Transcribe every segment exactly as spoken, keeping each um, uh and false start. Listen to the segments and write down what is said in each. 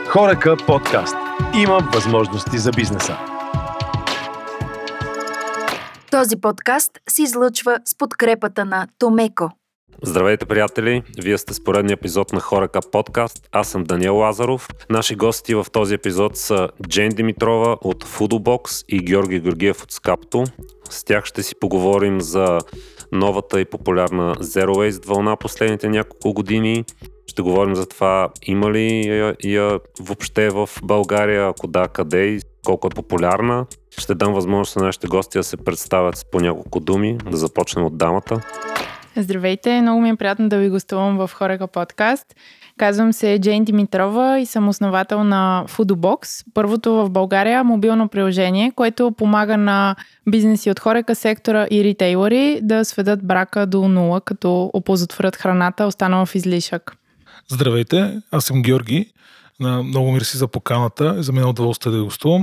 Хорека подкаст. Има възможности за бизнеса. Този подкаст се излъчва с подкрепата на Томеко. Здравейте, приятели! Вие сте с поредния епизод на Хорека подкаст. Аз съм Даниел Лазаров. Наши гости в този епизод са Джейн Димитрова от Foodbox и Георги Георгиев от Скапто. С тях ще си поговорим за новата и популярна Zero Waste вълна последните няколко години. Ще говорим за това има ли я, я въобще в България, ако да, къде и колко е популярна. Ще дам възможност на нашите гости да се представят с по няколко думи. Да започнем от дамата. Здравейте, много ми е приятно да ви гостувам в Хорека подкаст. Казвам се Джейн Димитрова и съм основател на Foodbox. Първото в България мобилно приложение, което помага на бизнеси от Хорека сектора и ритейлери да сведат брака до нула, като оползотворят храната, останала в излишък. Здравейте, аз съм Георги. Много мерси за поканата. За мен е удоволствие да ви гостувам.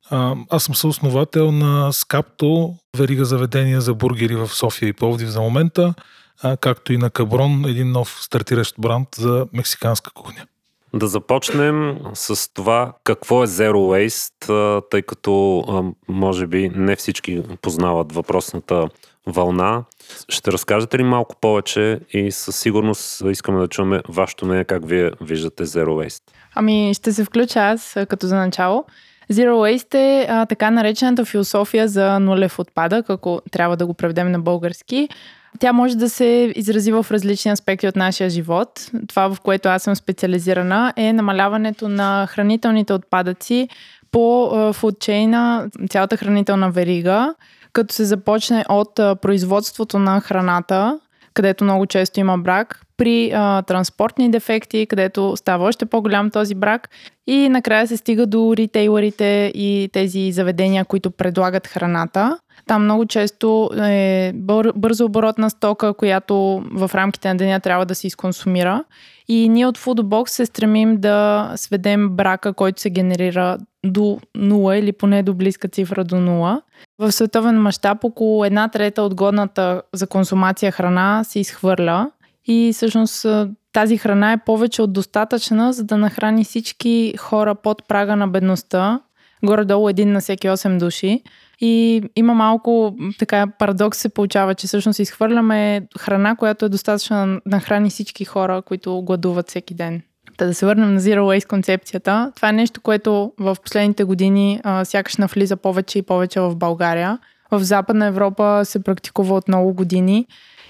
Аз съм съосновател на Скапто, верига заведения за бургери в София и Пловдив за момента, както и на Каброн, един нов стартиращ бранд за мексиканска кухня. Да започнем с това какво е Zero Waste, тъй като може би не всички познават въпросната вълна. Ще разкажете ли малко повече и със сигурност искаме да чуем вашето мнение как вие виждате Zero Waste? Ами ще се включа аз като за начало. Zero Waste е а, така наречената философия за нулев отпадък, ако трябва да го преведем на български. Тя може да се изрази в различни аспекти от нашия живот. Това, в което аз съм специализирана, е намаляването на хранителните отпадъци по фудчейна, цялата хранителна верига, като се започне от а, производството на храната, където много често има брак, при а, транспортни дефекти, където става още по-голям този брак и накрая се стига до ритейлерите и тези заведения, които предлагат храната. Там много често е бър, бързо оборотна стока, която в рамките на деня трябва да се изконсумира. И ние от Foodbox се стремим да сведем брака, който се генерира до нула или поне до близка цифра до нула. В световен мащаб около една трета от годната за консумация храна се изхвърля и всъщност тази храна е повече от достатъчна, за да нахрани всички хора под прага на бедността, горе-долу един на всеки осем души. И има малко така парадокс се получава, че всъщност изхвърляме храна, която е достатъчна да нахрани всички хора, които гладуват всеки ден. Та да се върнем на Zero Waste концепцията. Това е нещо, което в последните години а, сякаш навлиза повече и повече в България. В Западна Европа се практикува от много години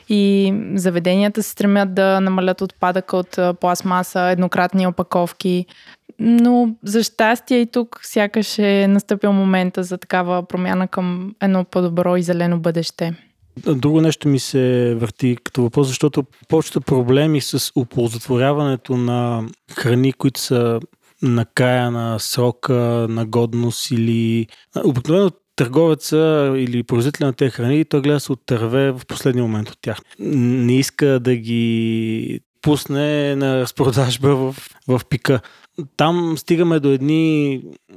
и заведенията се стремят да намалят отпадъка от пластмаса, еднократни опаковки. Но за щастие и тук сякаш е настъпил момента за такава промяна към едно по-добро и зелено бъдеще. Друго нещо ми се върти като въпрос, защото повечето проблеми с оползотворяването на храни, които са на края на срока на годност или обикновено търговеца или производителя на тези храни, той гледа да се отърве в последния момент от тях. Не иска да ги пусне на разпродажба в, в пика. Там стигаме до едни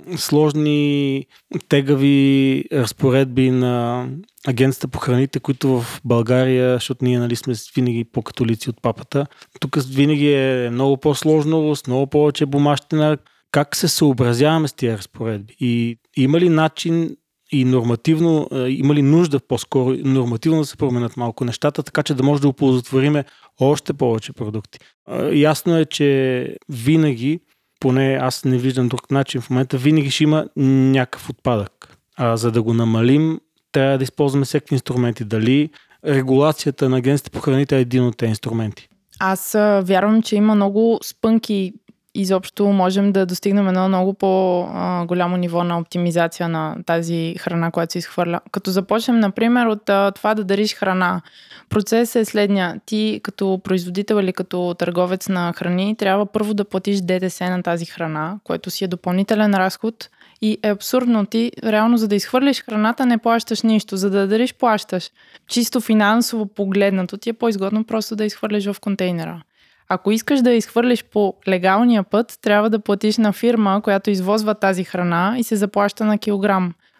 сложни, тегави разпоредби на Агенцията по храните, които в България, защото ние нали, сме винаги по-католици от папата, тук винаги е много по-сложно, с много повече бумащина. Как се съобразяваме с тия разпоредби? И има ли начин и нормативно, има ли нужда по-скоро нормативно да се променят малко нещата, така че да може да оползотвориме още повече продукти? Ясно е, че винаги, поне аз не виждам друг начин в момента, винаги ще има някакъв отпадък. А за да го намалим, трябва да използваме всеки инструменти. Дали регулацията на Агенцията по храните е един от тези инструменти? Аз вярвам, че има много спънки. Изобщо можем да достигнем едно много по-голямо ниво на оптимизация на тази храна, която се изхвърля. Като започнем, например, от това да дариш храна. Процесът е следния. Ти като производител или като търговец на храни трябва първо да платиш ДДС на тази храна, което си е допълнителен разход и е абсурдно. Ти реално за да изхвърлиш храната не плащаш нищо, за да дариш плащаш. Чисто финансово погледнато ти е по-изгодно просто да изхвърлиш в контейнера. Ако искаш да я изхвърлиш по легалния път, трябва да платиш на фирма, която извозва тази храна и се заплаща на килограм.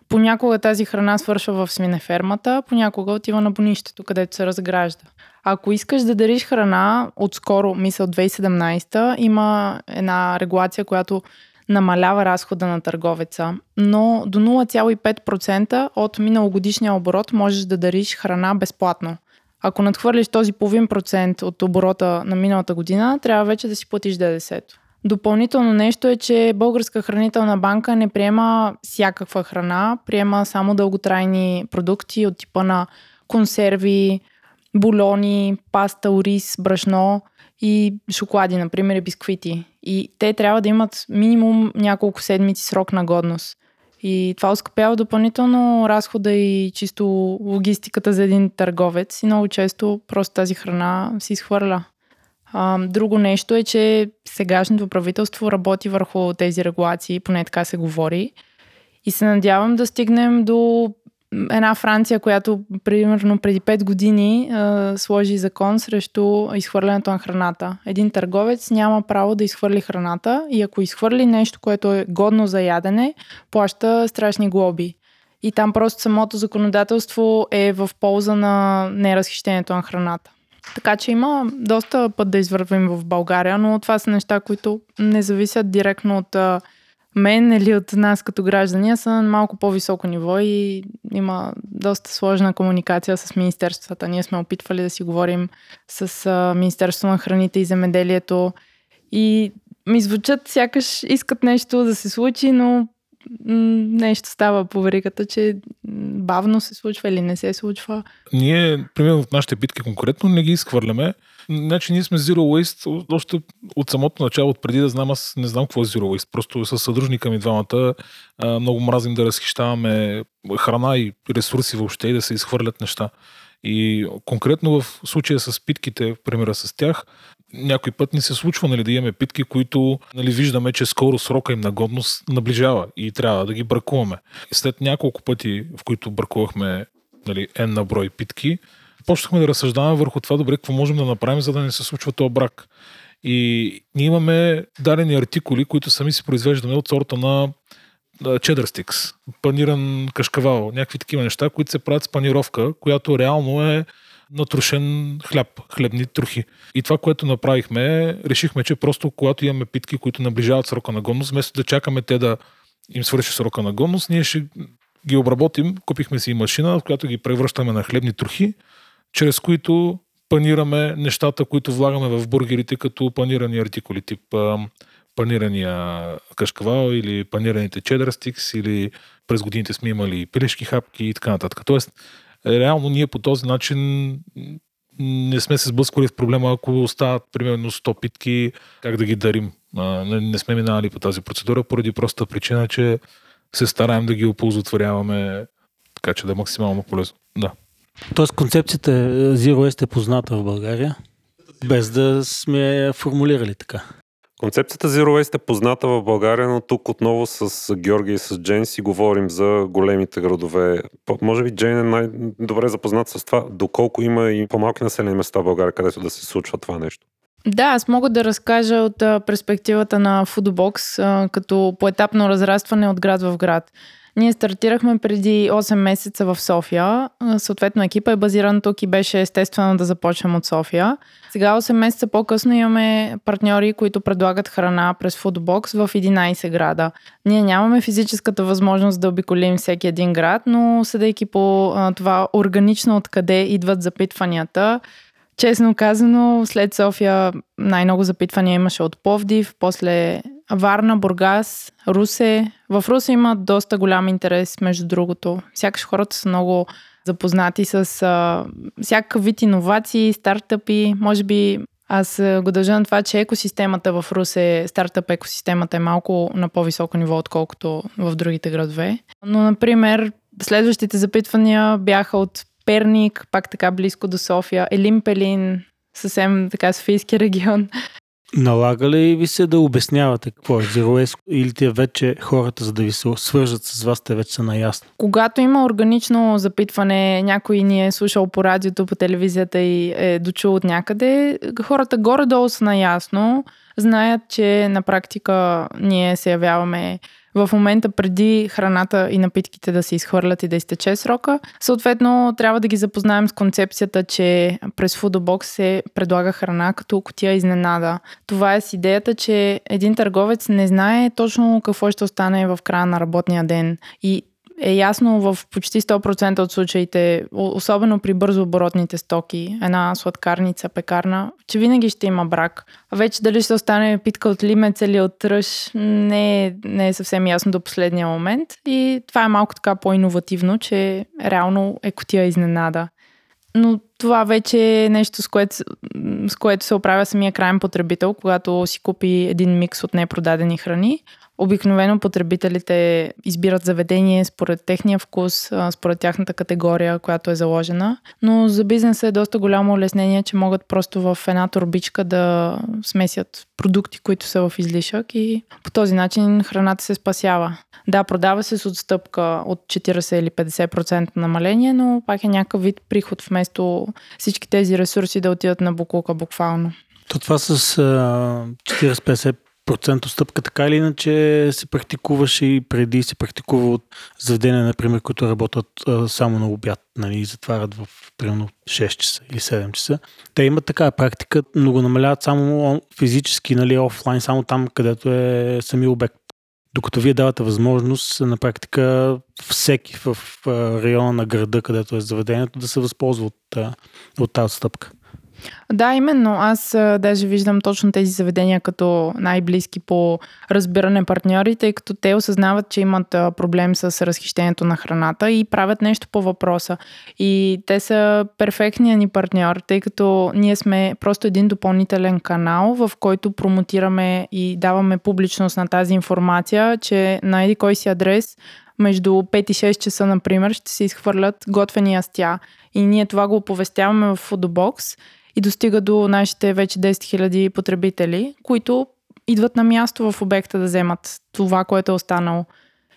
Понякога тази храна свършва в свинефермата, понякога отива на бонището, където се разгражда. Ако искаш да дариш храна, отскоро, мисля, две хиляди и седемнадесета, има една регулация, която намалява разхода на търговеца, но до нула цяло и пет процента от миналогодишния оборот можеш да дариш храна безплатно. Ако надхвърлиш този половин процент от оборота на миналата година, трябва вече да си платиш ДДС-то. Допълнително нещо е, че Българска хранителна банка не приема всякаква храна, приема само дълготрайни продукти от типа на консерви, бульони, паста, ориз, брашно и шоколади, например, и бисквити. И те трябва да имат минимум няколко седмици срок на годност. И това оскъпява допълнително разхода и чисто логистиката за един търговец и много често просто тази храна се изхвърля. А, друго нещо е, че сегашното правителство работи върху тези регулации, поне така се говори. И се надявам да стигнем до една Франция, която примерно преди пет години а, сложи закон срещу изхвърлянето на храната. Един търговец няма право да изхвърли храната и ако изхвърли нещо, което е годно за ядене, плаща страшни глоби. И там просто самото законодателство е в полза на неразхищението на храната. Така че има доста път да извървим в България, но това са неща, които не зависят директно от мен или от нас като граждани, а са на малко по-високо ниво и има доста сложна комуникация с министерствата. Ние сме опитвали да си говорим с Министерството на храните и земеделието и ми звучат сякаш искат нещо да се случи, но нещо става по веригата, че бавно се случва или не се случва. Ние, примерно в нашите битки конкретно, не ги изхвърляме. Значи ние сме Zero Waste още от самото начало, от преди да знам, аз не знам какво е Zero Waste. Просто с съдружника ми двамата много мразим да разхищаваме храна и ресурси въобще и да се изхвърлят неща. И конкретно в случая с питките, примера с тях, някой път ни се случва, нали, да имаме питки, които, нали, виждаме, че скоро срока им на годност наближава и трябва да ги бракуваме. След няколко пъти, в които бракувахме, нали, N на брой питки, почнахме да разсъждаваме върху това, добре, какво можем да направим, за да не се случва този брак. И ние имаме дадени артикули, които сами си произвеждаме от сорта на cheddar sticks, паниран кашкавал, някакви такива неща, които се правят с панировка, която реално е натрушен хляб, хлебни трохи. И това, което направихме, решихме, че просто когато имаме питки, които наближават срока на годност, вместо да чакаме те да им свърши срока на годност, ние ще ги обработим. Купихме си и машина, в която ги превръщаме на хлебни трохи, чрез които панираме нещата, които влагаме в бургерите, като панирани артикули, тип панирания кашкавал или панираните cheddar sticks, или през годините сме имали пилешки хапки и така нататък. Тоест, реално ние по този начин не сме се сблъсквали в проблема, ако остават примерно сто питки, как да ги дарим. Не сме минали по тази процедура, поради простата причина, че се стараем да ги оползотворяваме така, че да е максимално полезно. Да. Тоест концепцията Zero Waste е позната в България, без да сме я формулирали така. Концепцията Zero Waste е позната в България, но тук отново с Георги и с Джейн си говорим за големите градове. Може би Джейн е най-добре запознат с това, доколко има и по-малки населени места в България, където да се случва това нещо. Да, аз мога да разкажа от перспективата на Foodbox като поетапно разрастване от град в град. Ние стартирахме преди осем месеца в София. Съответно екипа е базиран тук и беше естествено да започнем от София. Сега осем месеца по-късно имаме партньори, които предлагат храна през Foodbox в единайсет града. Ние нямаме физическата възможност да обиколим всеки един град, но съдейки по това органично откъде идват запитванията, честно казано, след София най-много запитвания имаше от Пловдив, после Варна, Бургас, Русе. В Русе има доста голям интерес, между другото. Сякаш хората са много запознати с а, всякакъв вид иновации, стартъпи. Може би аз го дължа на това, че екосистемата в Русе, стартъп екосистемата е малко на по-високо ниво, отколкото в другите градове. Но, например, следващите запитвания бяха от Перник, пак така близко до София, Елин Пелин, съвсем така Софийски регион. Налага ли ви се да обяснявате какво е Zero Waste или те вече хората, за да ви се свържат с вас, те вече са наясно? Когато има органично запитване, някой ни е слушал по радиото, по телевизията и е дочул от някъде, хората горе-долу са наясно, знаят, че на практика ние се явяваме в момента преди храната и напитките да се изхвърлят и да изтече срока. Съответно, трябва да ги запознаем с концепцията, че през Foodbox се предлага храна като кутия изненада. Това е с идеята, че един търговец не знае точно какво ще остане в края на работния ден и е ясно в почти сто процента от случаите, особено при бързо оборотните стоки, една сладкарница, пекарна, че винаги ще има брак. А вече дали ще остане питка от лимец или от тръж, не е, не е съвсем ясно до последния момент. И това е малко така по-иновативно, че реално е кутия изненада. Но това вече е нещо, с което, с което се оправя самия крайен потребител, когато си купи един микс от непродадени храни. Обикновено потребителите избират заведение според техния вкус, според тяхната категория, която е заложена. Но за бизнеса е доста голямо улеснение, че могат просто в една торбичка да смесят продукти, които са в излишък и по този начин храната се спасява. Да, продава се с отстъпка от четирийсет или петдесет процента намаление, но пак е някакъв вид приход вместо всички тези ресурси да отидат на буклука буквално. То това с четирийсет-петдесет процент отстъпка така или иначе се практикуваше и преди се практикува от заведения, например, които работят а, само на обяд, нали, и затварят в примерно шест часа или седем часа. Те имат такава практика, но го намаляват само физически, нали, офлайн, само там, където е самия обект. Докато вие давате възможност на практика всеки в района на града, където е заведението, да се възползва от, от тази отстъпка. Да, именно. Аз а, даже виждам точно тези заведения като най-близки по разбиране партньори, тъй като те осъзнават, че имат а, проблем с разхищението на храната и правят нещо по въпроса. И те са перфектният ни партньор, тъй като ние сме просто един допълнителен канал, в който промотираме и даваме публичност на тази информация, че на еди кой си адрес между пет и шест часа, например, ще се изхвърлят готвени ястия. И ние това го оповестяваме в Foodbox и достига до нашите вече десет хиляди потребители, които идват на място в обекта да вземат това, което е останало.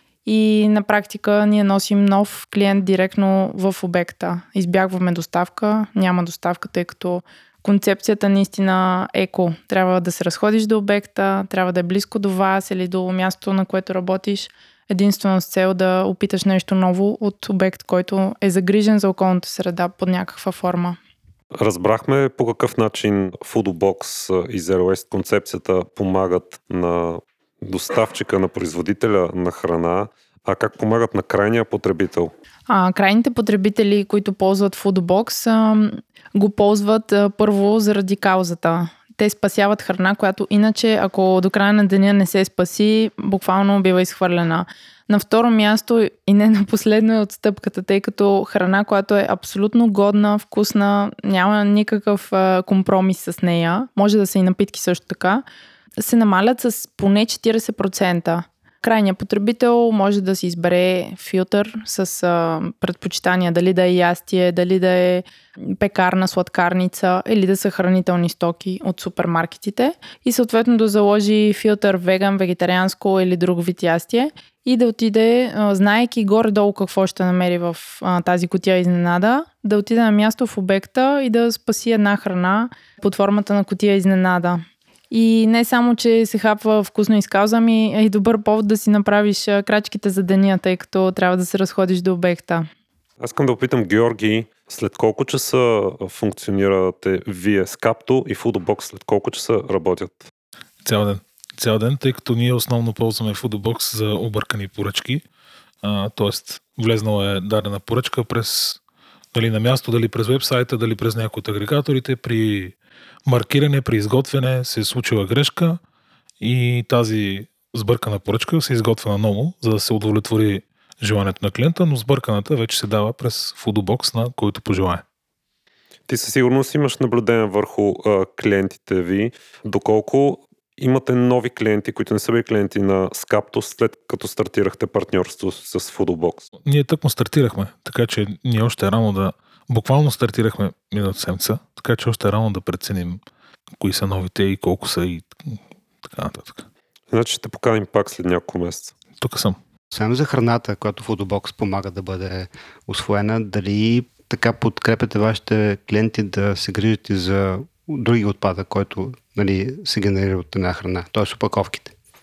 И на практика ние носим нов клиент директно в обекта. Избягваме доставка, няма доставка, тъй като концепцията наистина еко. Трябва да се разходиш до обекта, трябва да е близко до вас или до мястото, на което работиш, единствено с цел да опиташ нещо ново от обект, който е загрижен за околната среда под някаква форма. Разбрахме по какъв начин Foodbox и Zero Waste концепцията помагат на доставчика, на производителя на храна, а как помагат на крайния потребител? А, крайните потребители, които ползват Foodbox, а, го ползват а, първо заради каузата. Те спасяват храна, която иначе, ако до края на деня не се спаси, буквално бива изхвърлена. На второ място и не на последно е отстъпката, тъй като храна, която е абсолютно годна, вкусна, няма никакъв а, компромис с нея, може да са и напитки също така, се намалят с поне четирийсет процента. Крайният потребител може да си избере филтър с а, предпочитания, дали да е ястие, дали да е пекарна, сладкарница или да са хранителни стоки от супермаркетите и съответно да заложи филтър веган, вегетарианско или друг вид ястие и да отиде, а, знаейки горе-долу какво ще намери в а, тази кутия изненада, да отиде на място в обекта и да спаси една храна под формата на кутия изненада. И не само, че се хапва вкусно и с кауза, ами е и добър повод да си направиш крачките за деня, тъй като трябва да се разходиш до обекта. Аз искам да опитам Георги, след колко часа функционирате вие с Капто и Foodbox, след колко часа работят? Цял ден. Цял ден, тъй като ние основно ползваме Foodbox за объркани поръчки. А, тоест, влезнала е дадена поръчка през дали на място, дали през вебсайта, дали през някои от агрегаторите. При маркиране, при изготвяне се е случила грешка и тази сбъркана поръчка се изготвя наново, за да се удовлетвори желанието на клиента, но сбърканата вече се дава през Foodbox, на който пожелае. Ти със сигурност имаш наблюдение върху а, клиентите ви. Доколко имате нови клиенти, които не са били клиенти на Скапто, след като стартирахте партньорство с Foodbox? Ние тъкмо стартирахме, така че ние още е рано да... Буквално стартирахме миналата седмица, така че още е рано да преценим кои са новите и колко са и така нататък. Значи ще поканим пак след няколко месеца. Тук съм. Освен за храната, която Foodbox помага да бъде усвоена, дали така подкрепяте вашите клиенти да се грижат и за други отпадък, който, нали, се генерира от една храна, т.е. опаковките?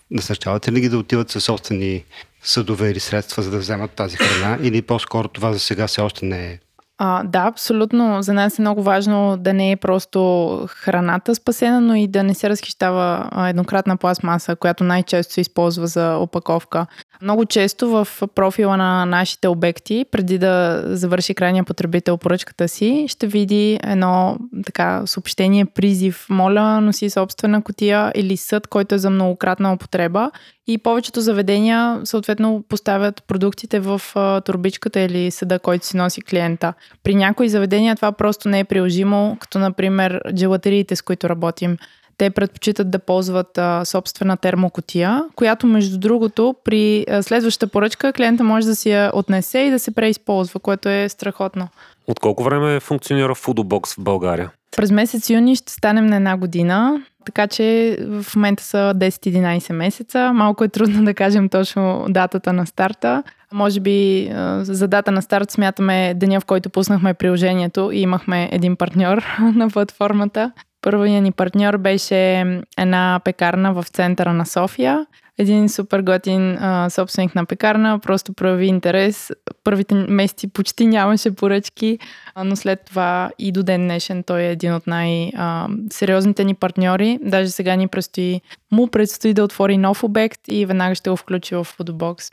насърчавате ли ги да отиват със собствени съдове или средства, за да вземат тази храна, или по-скоро това за сега все още не е? А, да, абсолютно. За нас е много важно да не е просто храната спасена, но и да не се разхищава еднократна пластмаса, която най-често се използва за опаковка. Много често в профила на нашите обекти, преди да завърши крайния потребител поръчката си, ще види едно така съобщение, призив: моля, носи собствена кутия, или съд, който е за многократна употреба. И повечето заведения съответно поставят продуктите в а, турбичката или съда, който си носи клиента. При някои заведения това просто не е приложимо, като например джелатериите, с които работим. Те предпочитат да ползват а, собствена термокутия, която между другото при а, следващата поръчка клиента може да си я отнесе и да се преизползва, което е страхотно. От колко време функционира Foodbox в България? През месец юни ще станем на една година, така че в момента са десет-единайсет месеца. Малко е трудно да кажем точно датата на старта. Може би за дата на старт смятаме деня, в който пуснахме приложението и имахме един партньор на платформата. Първият ни партньор беше една пекарна в центъра на София. Един супер готин а, собственик на пекарна просто прояви интерес. Първите месеци почти нямаше поръчки, а, но след това и до ден днешен той е един от най-сериозните ни партньори. Даже сега ни предстои, му предстои да отвори нов обект и веднага ще го включи в Foodbox.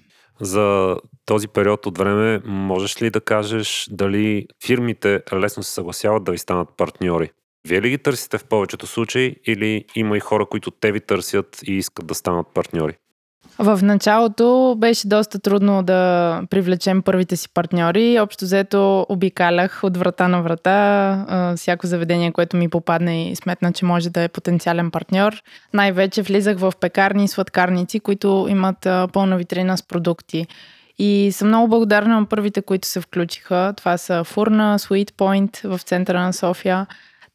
За този период от време можеш ли да кажеш дали фирмите лесно се съгласяват да ви станат партньори? Вие ли ги търсите в повечето случаи или има и хора, които те ви търсят и искат да станат партньори? В началото беше доста трудно да привлечем първите си партньори. Общо взето обикалях от врата на врата всяко заведение, което ми попадне и сметна, че може да е потенциален партньор. Най-вече влизах в пекарни и сладкарници, които имат пълна витрина с продукти. И съм много благодарна на първите, които се включиха. Това са Фурна, Sweet Point в центъра на София.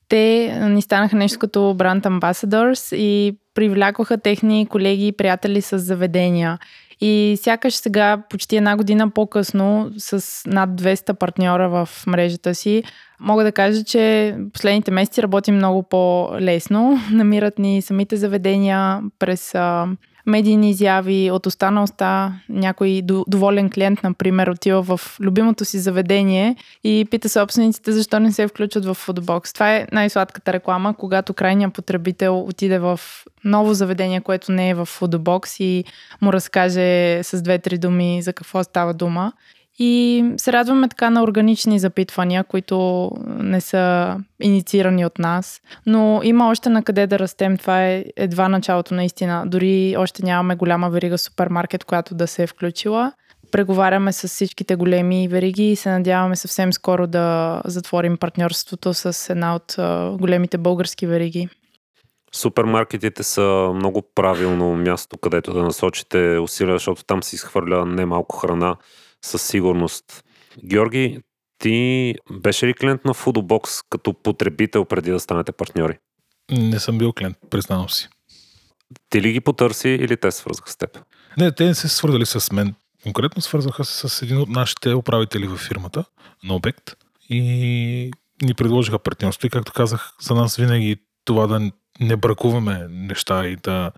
Те ни станаха нещо като Brand Ambassadors и привлякоха техни колеги и приятели с заведения. И сякаш сега, почти една година по-късно, с над двеста партньора в мрежата си, мога да кажа, че последните месеци работим много по-лесно. Намират ни самите заведения през а, медийни изяви, от уста на уста. Някой доволен клиент, например, отива в любимото си заведение и пита собствениците защо не се включат в Foodbox. Това е най-сладката реклама, когато крайният потребител отиде в ново заведение, което не е в Foodbox и му разкаже с две-три думи за какво става дума. И се радваме така на органични запитвания, които не са инициирани от нас. Но има още на къде да растем. Това е едва началото наистина. Дори още нямаме голяма верига супермаркет, която да се е включила. Преговаряме с всичките големи вериги и се надяваме съвсем скоро да затворим партньорството с една от големите български вериги. Супермаркетите са много правилно място, където да насочите усилия, защото там се изхвърля немалко храна със сигурност. Георги, ти беше ли клиент на Foodbox като потребител преди да станете партньори? Не съм бил клиент, признавам си. Ти ли ги потърси или те свързаха с теб? Не, те не се свързали с мен. Конкретно свързаха се с един от нашите управители във фирмата на обект и ни предложиха партньорство. И както казах, за нас винаги това да не бракуваме неща и да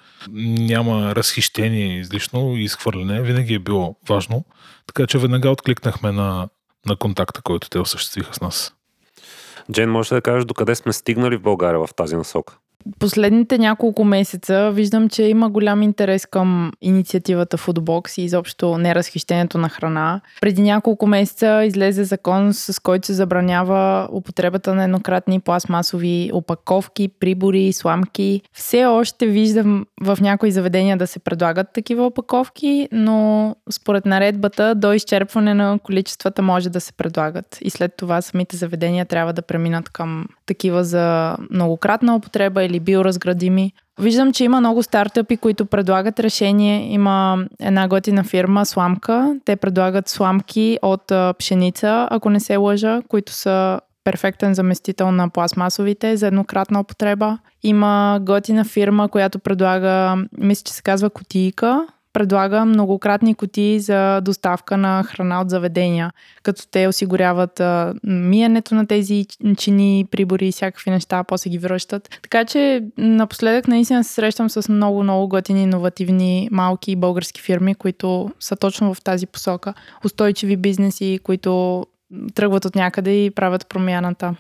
няма разхищение излишно и изхвърляне, винаги е било важно. Така че веднага откликнахме на, на контакта, който те осъществиха с нас. Джейн, можеш да кажеш докъде сме стигнали в България в тази насока? Последните няколко месеца виждам, че има голям интерес към инициативата Foodbox и изобщо неразхищението на храна. Преди няколко месеца излезе закон, с който се забранява употребата на еднократни пластмасови опаковки, прибори, сламки. Все още виждам в някои заведения да се предлагат такива опаковки, но според наредбата до изчерпване на количествата може да се предлагат. И след това самите заведения трябва да преминат към такива за многократна употреба или биоразградими. Виждам, че има много стартъпи, които предлагат решение. Има една готина фирма, Сламка. Те предлагат сламки от пшеница, ако не се лъжа, които са перфектен заместител на пластмасовите за еднократна употреба. Има готина фирма, която предлага, мисля, че се казва Кутийка. предлага многократни кутии за доставка на храна от заведения, като те осигуряват а, миенето на тези чини, прибори и всякакви неща, после ги връщат. Така че напоследък наистина се срещам с много-много готини, иновативни, малки български фирми, които са точно в тази посока. Устойчиви бизнеси, които тръгват от някъде и правят промяната.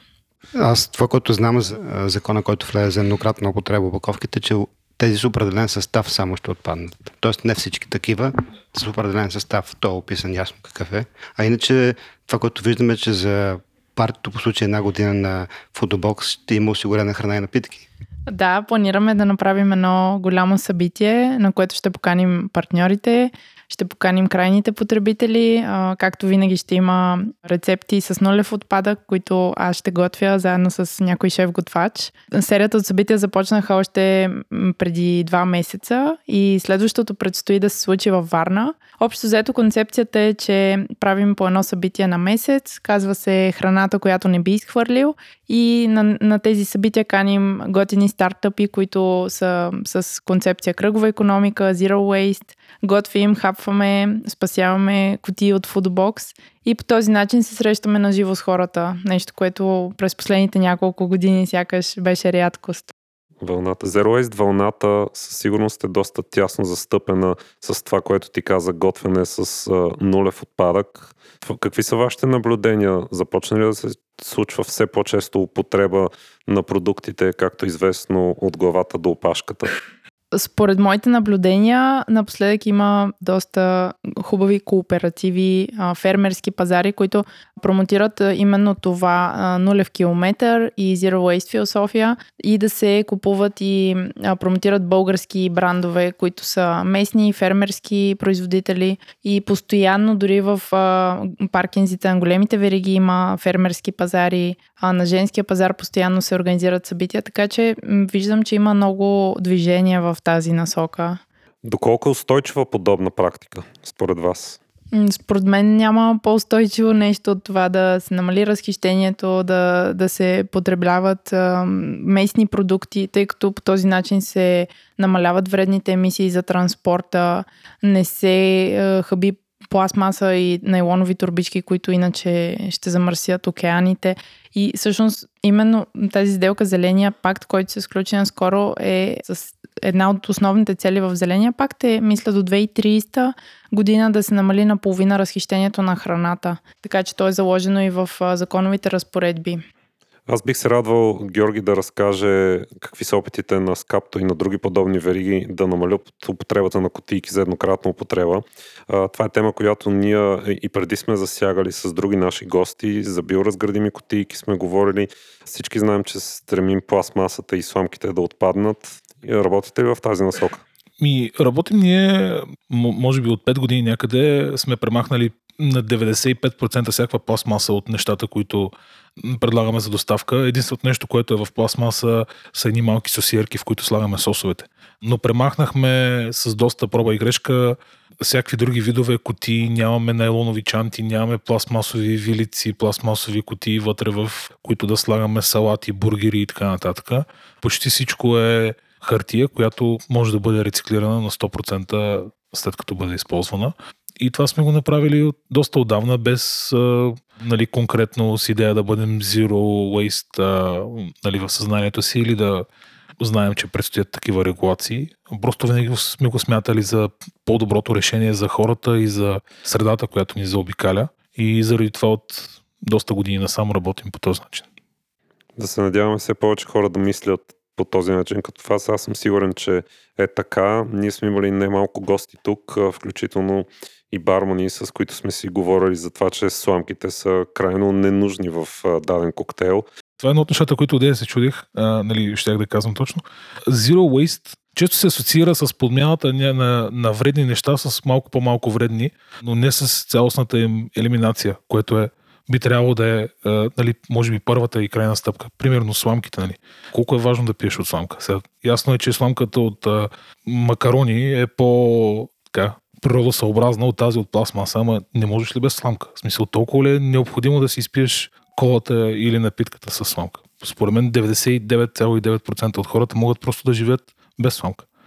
Аз това, което знам за закона, който влезе за еднократна употреба опаковките, че тези с определен състав само ще отпаднат. Тоест не всички такива с определен състав, то е описан ясно какъв е. А иначе това, което виждаме, че за партито по случай една година на Foodbox ще има осигурена храна и напитки. Да, планираме да направим едно голямо събитие, на което ще поканим партньорите, ще поканим крайните потребители. Както винаги ще има рецепти с нулев отпадък, които аз ще готвя заедно с някой шеф-готвач. Серията от събития започнаха още преди два месеца и следващото предстои да се случи във Варна. Общо взето концепцията е, че правим по едно събитие на месец, казва се храната, която не би изхвърлил, и на, на тези събития каним готини стартъпи, които са с концепция кръгова икономика, Zero Waste, готвим, хапваме, спасяваме кутии от Foodbox и по този начин се срещаме на живо с хората. Нещо, което през последните няколко години сякаш беше рядкост. Вълната Zero Waste, вълната със сигурност е доста тясно застъпена с това, което ти каза, готвене с а, нулев отпадък. Какви са вашите наблюдения? Започна ли да се случва все по-често употреба на продуктите, както известно, от главата до опашката? Според моите наблюдения, напоследък има доста хубави кооперативи, фермерски пазари, които промотират именно това нулев километър и Zero Waste философия и да се купуват и промотират български брандове, които са местни фермерски производители и постоянно дори в паркинзите на големите вериги има фермерски пазари, а на женския пазар постоянно се организират събития, така че виждам, че има много движение в тази насока. Доколко е устойчива подобна практика, според вас? Според мен няма по-устойчиво нещо от това да се намали разхищението, да, да се потребляват а, местни продукти, тъй като по този начин се намаляват вредните емисии за транспорта, не се а, хаби пластмаса и найлонови турбички, които иначе ще замърсят океаните. И всъщност именно тази сделка Зеления пакт, който се сключи наскоро, е с една от основните цели в Зеления пакт е, мисля, до две хиляди и тридесета година да се намали наполовина разхищението на храната. Така че то е заложено и в законовите разпоредби. Аз бих се радвал Георги да разкаже какви са опитите на Скапто и на други подобни вериги да намалят употребата на кутийки за еднократна употреба. Това е тема, която ние и преди сме засягали с други наши гости. За биоразградими кутийки сме говорили. Всички знаем, че се стремим пластмасата и сламките да отпаднат. Работите ли в тази насока? Ми, работим ние, може би от пет години някъде сме премахнали на деветдесет и пет процента всякаква пластмаса от нещата, които предлагаме за доставка. Единственото нещо, което е в пластмаса, са едни малки сосиерки, в които слагаме сосовете. Но премахнахме с доста проба и грешка всякакви други видове кутии, нямаме найлонови чанти, нямаме пластмасови вилици, пластмасови кутии вътре, в които да слагаме салати, бургери и така нататък. Почти всичко е хартия, която може да бъде рециклирана на сто процента след като бъде използвана. И това сме го направили от доста отдавна, без а, нали, конкретно с идея да бъдем zero waste а, нали, в съзнанието си или да знаем, че предстоят такива регулации. Просто винаги сме го смятали за по-доброто решение за хората и за средата, която ни заобикаля. И заради това от доста години насам работим по този начин. Да се надяваме все повече хора да мислят по този начин като вас. Аз съм сигурен, че е така. Ние сме имали немалко гости тук, включително и бармани, с които сме си говорили за това, че сламките са крайно ненужни в даден коктейл. Това е едно от нещата, които отдея се чудих, а, нали, щях да казвам точно. Zero waste често се асоциира с подмяната на, на вредни неща с малко по-малко вредни, но не с цялостната им елиминация, което е би трябвало да е, а, нали, може би първата и крайна стъпка. Примерно сламките, нали. Колко е важно да пиеш от сламка? Сега, ясно е, че сламката от а, макарони е по така природосъобразна от тази от пластмаса, ама не можеш ли без сламка? В смисъл, толкова ли е необходимо да си изпиеш колата или напитката с сламка? Според мен деветдесет и девет цяло и девет процента от хората могат просто да живеят без сламка.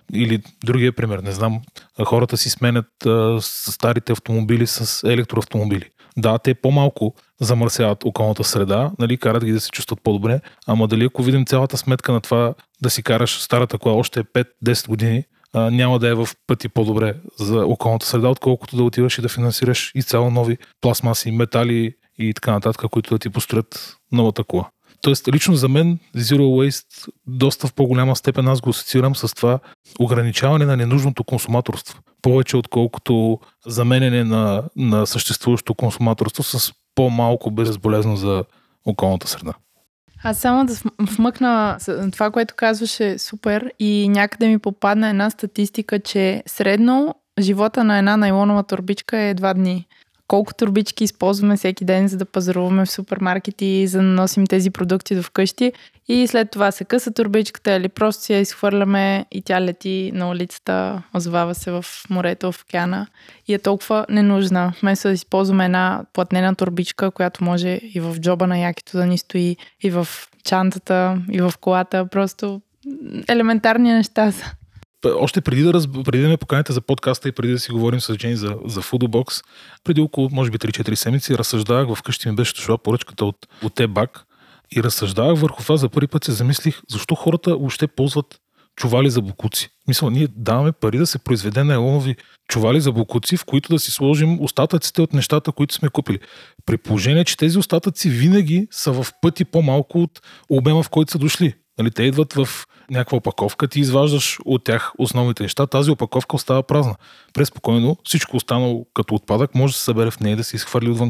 Или другия пример, не знам, хората си сменят а, старите автомобили с електроавтомобили. Да, те по-малко замърсяват околната среда, нали, карат ги да се чувстват по-добре, ама дали ако видим цялата сметка на това да си караш старата кола още пет-десет години, а, няма да е в пъти по-добре за околната среда, отколкото да отиваш и да финансираш изцяло нови пластмаси, метали и така нататък, които да ти построят новата кола. Тоест, лично за мен Zero Waste доста в по-голяма степен аз го асоциирам с това ограничаване на ненужното консуматорство. Повече отколкото заменяне на, на съществуващо консуматорство с по-малко безболезно за околната среда. Аз само да вмъкна това, което казваше супер и някъде ми попадна една статистика, че средно живота на една найлонова торбичка е два дни. Колко турбички използваме всеки ден, за да пазаруваме в супермаркети, за да носим тези продукти до вкъщи и след това се къса турбичката или просто си я изхвърляме и тя лети на улицата, озовава се в морето, в океана и е толкова ненужна. Вместо да използваме една платнена турбичка, която може и в джоба на якито да ни стои, и в чантата, и в колата, просто елементарни неща са. Още преди да, раз... преди да ме поканите за подкаста и преди да си говорим с Джейн за, за Foodbox, преди около, може би, три-четири седмици, разсъждавах, вкъщи ми беше дошла поръчката от, от Тебак и разсъждавах върху това, за първи път се замислих, защо хората въобще ползват чували за бокуци. Мисля, ние даваме пари да се произведе найлонови чували за бокуци, в които да си сложим остатъците от нещата, които сме купили. При положение, че тези остатъци винаги са в пъти по-малко от обема, в който са дошли. Нали, те идват в някаква опаковка, ти изваждаш от тях основните неща, тази опаковка остава празна. Преспокойно всичко останало като отпадък може да се събере в нея и да се изхвърли отвън.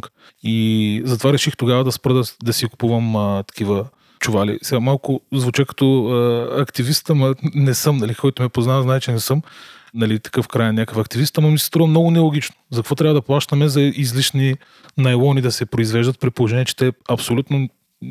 И затова реших тогава да спра да, да си купувам а, такива чували. Сега малко звуча като а, активист, ама не съм, нали, който ме познава, знае, че не съм. Нали, такъв крайен някакъв активист, ама ми се струва много нелогично. За какво трябва да плащаме за излишни найлони да се произвеждат при положение, че те абсолютно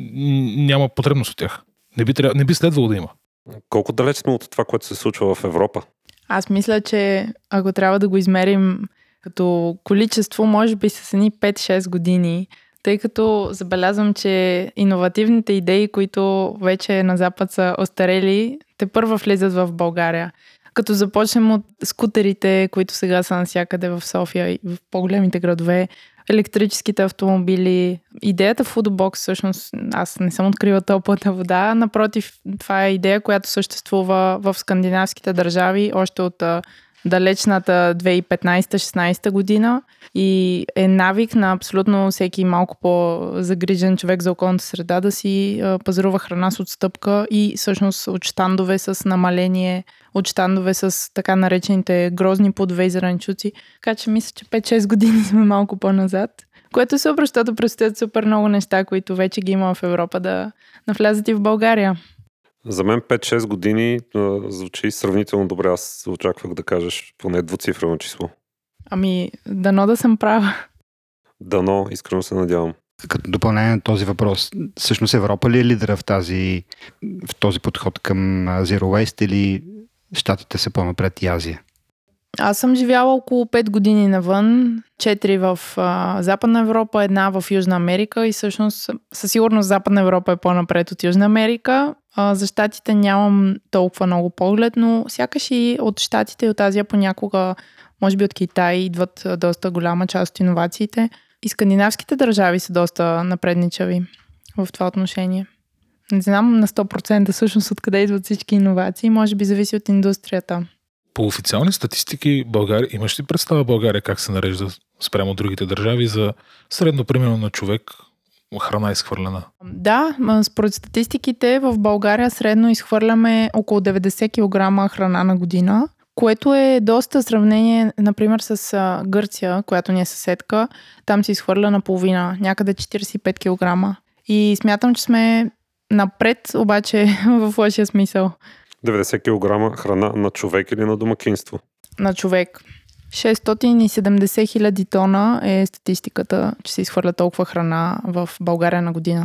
няма потребност от тях. Не би, трябва, не би следвало да има. Колко далеч сме от това, което се случва в Европа? Аз мисля, че ако трябва да го измерим като количество, може би с едни пет-шест години, тъй като забелязвам, че иновативните идеи, които вече на Запад са остарели, те първа влизат в България. Като започнем от скутерите, които сега са навсякъде в София и в по-големите градове, електрическите автомобили. Идеята Foodbox, всъщност, аз не съм открила топлата вода. Напротив, това е идея, която съществува в скандинавските държави още от далечната две хиляди и петнайсета-шестнайсета година и е навик на абсолютно всеки малко по-загрижен човек за околната среда да си пазарува храна с отстъпка и всъщност от щандове с намаление, от щандове с така наречените грозни плодове и зеленчуци. Така че мисля, че пет-шест години сме малко по-назад. Което е супер, защото предстоят супер много неща, които вече ги има в Европа да навлязат и в България. За мен пет-шест години а, звучи сравнително добре. Аз очаквах да кажеш поне двуцифрено число. Ами, дано да съм права. Дано, искрено се надявам. Като допълнение на този въпрос, всъщност Европа ли е лидера в, тази, в този подход към Zero Waste или щатите са по-напред и Азия? Аз съм живяла около пет години навън, четири в а, Западна Европа, една в Южна Америка и всъщност със сигурност Западна Европа е по-напред от Южна Америка. А, за щатите нямам толкова много поглед, но сякаш и от щатите и от Азия понякога, може би от Китай, идват доста голяма част от иновациите. И скандинавските държави са доста напредничави в това отношение. Не знам на сто процента всъщност откъде идват всички иновации, може би зависи от индустрията. По официални статистики, България, имаш ли представа България как се нарежда спрямо другите държави за средно, примерно на човек, храна изхвърлена? Да, според статистиките в България средно изхвърляме около деветдесет килограма храна на година, което е доста сравнение, например, с Гърция, която ни е съседка. Там се изхвърля наполовина, някъде четирийсет и пет килограма. И смятам, че сме напред, обаче в лошия смисъл. деветдесет килограма храна на човек или на домакинство? На човек. шестстотин и седемдесет хиляди тона е статистиката, че се изхвърля толкова храна в България на година.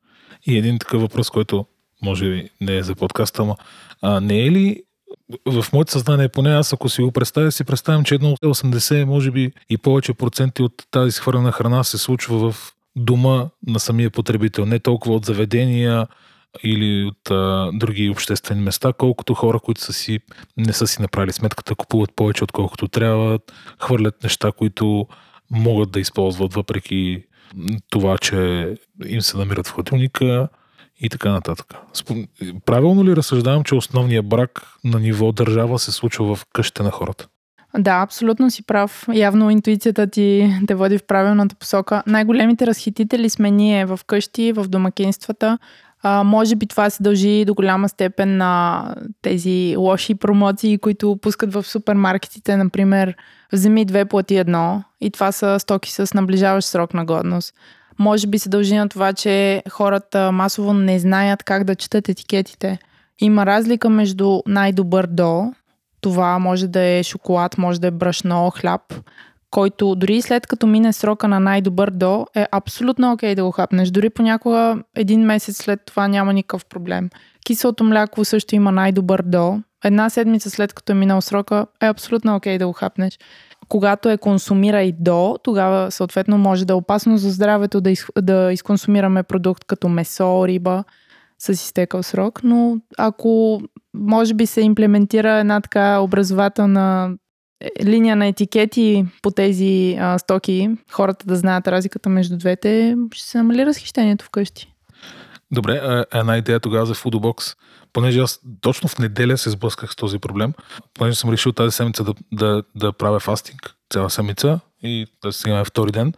И един такъв въпрос, който може би не е за подкаста, ама а, не е ли в моето съзнание, поне аз ако си го представя, си представям, че едно осемдесет, може би и повече проценти от тази изхвърлена храна се случва в дома на самия потребител. Не толкова от заведения, или от а, други обществени места, колкото хора, които са си, не са си направили сметката, купуват повече отколкото трябва, хвърлят неща, които могат да използват въпреки това, че им се намират в хладилника и така нататък. Правилно ли разсъждавам, че основният брак на ниво държава се случва в къщите на хората? Да, абсолютно си прав. Явно интуицията ти те води в правилната посока. Най-големите разхитители сме ние в къщи, в домакинствата. А, може би това се дължи до голяма степен на тези лоши промоции, които пускат в супермаркетите. Например, вземи две, плати едно. И това са стоки с наближаващ срок на годност. Може би се дължи на това, че хората масово не знаят как да четат етикетите. Има разлика между най-добър до, това може да е шоколад, може да е брашно, хляб, който дори след като мине срока на най-добър до, е абсолютно окей да го хапнеш. Дори понякога един месец след това няма никакъв проблем. Киселото мляко също има най-добър до. Една седмица след като е минал срока, е абсолютно окей да го хапнеш. Когато е консумира и до, тогава съответно може да е опасно за здравето да, из, да изконсумираме продукт като месо, риба с изтекал срок, но ако може би се имплементира една така образователна линия на етикети по тези а, стоки, хората да знаят разликата между двете, ще се намали разхищението вкъщи. Добре, една идея тогава за Foodbox. Понеже аз точно в неделя се сблъсках с този проблем, понеже съм решил тази седмица да, да, да правя фастинг цяла седмица и да сега е втори ден.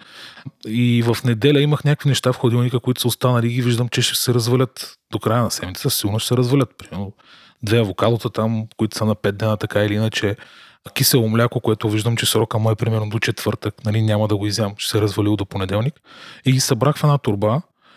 И в неделя имах някакви неща в хладилника, които са останали и ги виждам, че ще се развалят до края на седмица. Сигурно ще се развалят. Примерно две авокадота там, които са на пет дена, така или иначе. Кисело мляко, което виждам, че срока му е примерно до четвъртък, нали, няма да го изям, ще се развалил до понеделник. И ги събрах в една торба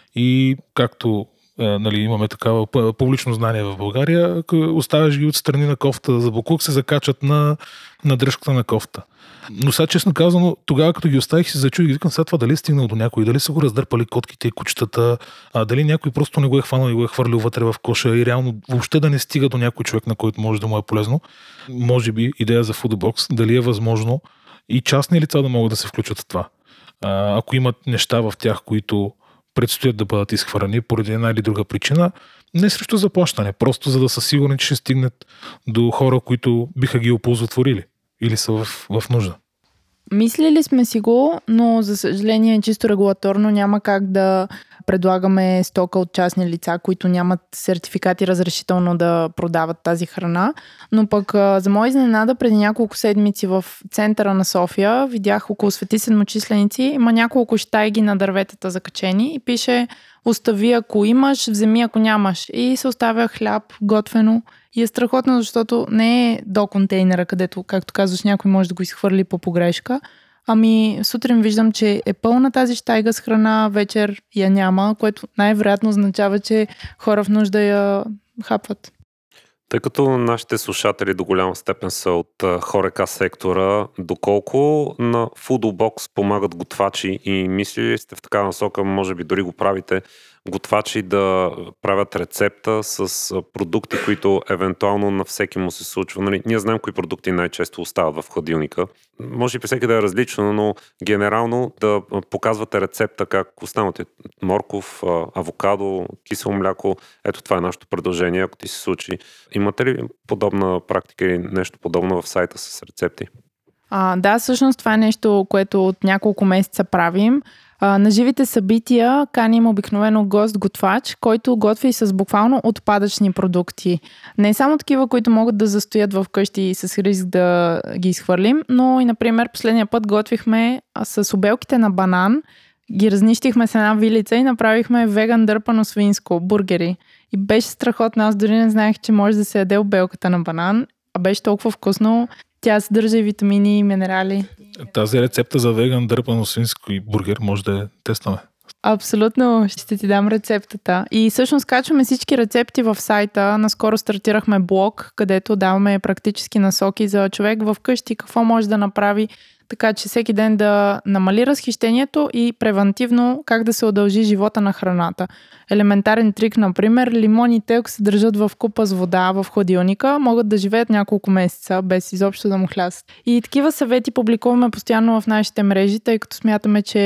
и както е, нали, имаме такава публично знание в България, оставяш ги отстрани на кофта за буклук, се закачат на, на дръжката на кофта. Но сега, честно казано, тогава като ги оставих, си зачудих, викам сега това дали е стигнал до някой, дали са го раздърпали котките и кучетата, а, дали някой просто не го е хванал и го е хвърлил вътре в коша и реално въобще да не стига до някой човек, на който може да му е полезно. Може би идея за Foodbox, дали е възможно и частни лица да могат да се включат в това. А, ако имат неща в тях, които предстоят да бъдат изхвърлени поради една или друга причина, не срещу заплащане, просто за да са сигурни, че ще стигнат до хора, които биха ги оползотворили или са в, в нужда. Мислили сме си го, но за съжаление чисто регулаторно няма как да предлагаме стока от частни лица, които нямат сертификати разрешително да продават тази храна. Но пък за моя изненада преди няколко седмици в центъра на София видях около Свети Седмочисленици, има няколко щайги на дърветата закачени и пише остави ако имаш, вземи ако нямаш. И се оставя хляб, готвено. И е страхотно, защото не е до контейнера, където, както казваш, някой може да го изхвърли по погрешка. Ами сутрин виждам, че е пълна тази щайга с храна, вечер я няма, което най-вероятно означава, че хора в нужда я хапват. Тъй като нашите слушатели до голяма степен са от хорека сектора, доколко на Foodbox помагат готвачи и мислили сте в така насока, може би дори го правите, готвачи да правят рецепта с продукти, които евентуално на всеки му се случва. Нали, ние знаем кои продукти най-често остават в хладилника. Може и при всеки да е различно, но генерално да показвате рецепта как останате морков, авокадо, кисело мляко. Ето това е нашето предложение, ако ти се случи. Имате ли подобна практика или нещо подобно в сайта с рецепти? А, да, всъщност това е нещо, което от няколко месеца правим. А, на живите събития каним обикновено гост-готвач, който готви с буквално отпадъчни продукти. Не само такива, които могат да застоят в къщи с риск да ги изхвърлим, но и, например, последния път готвихме с обелките на банан, ги разнищихме с една вилица и направихме веган дърпано свинско, бургери. И беше страхотно, аз дори не знаех, че може да се яде обелката на банан, а беше толкова вкусно. Тя съдържа и витамини и минерали. Тази рецепта за веган дърпано свинско и бургер може да я тестваме. Абсолютно, ще ти дам рецептата. И всъщност качваме всички рецепти в сайта. Наскоро стартирахме блог, където даваме практически насоки за човек в къщи, какво може да направи, така че всеки ден да намали разхищението и превентивно как да се удължи живота на храната. Елементарен трик, например, лимоните, ако се държат в купа с вода в хладилника, могат да живеят няколко месеца, без изобщо да му хлясат. И такива съвети публикуваме постоянно в нашите мрежи, тъй като смятаме, че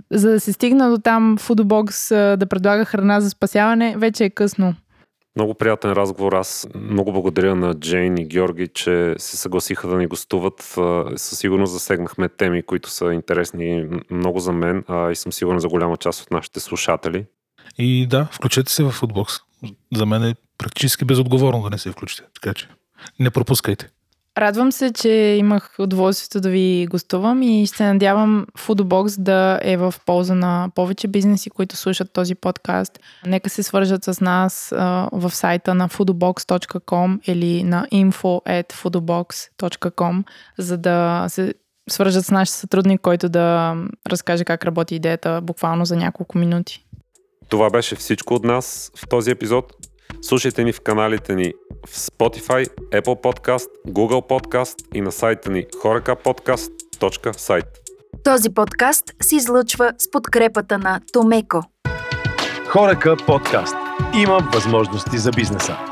За да се стигна до там Foodbox да предлага храна за спасяване, вече е късно. Много приятен разговор. Аз много благодаря на Джейн и Георги, че се съгласиха да ни гостуват. Със сигурност засегнахме теми, които са интересни много за мен, а и съм сигурен за голяма част от нашите слушатели. И да, включете се в Foodbox. За мен е практически безотговорно да не се включите, така че не пропускайте. Радвам се, че имах удоволствието да ви гостувам и ще се надявам Foodbox да е в полза на повече бизнеси, които слушат този подкаст. Нека се свържат с нас а, в сайта на foodbox точка com или на info at foodbox точка com, за да се свържат с нашия сътрудник, който да разкаже как работи идеята буквално за няколко минути. Това беше всичко от нас в този епизод. Слушайте ни в каналите ни в Spotify, Apple Podcast, Google Podcast и на сайта ни horecapodcast точка сайт. Този подкаст се излъчва с подкрепата на Томеко. Хорека подкаст. Има възможности за бизнеса.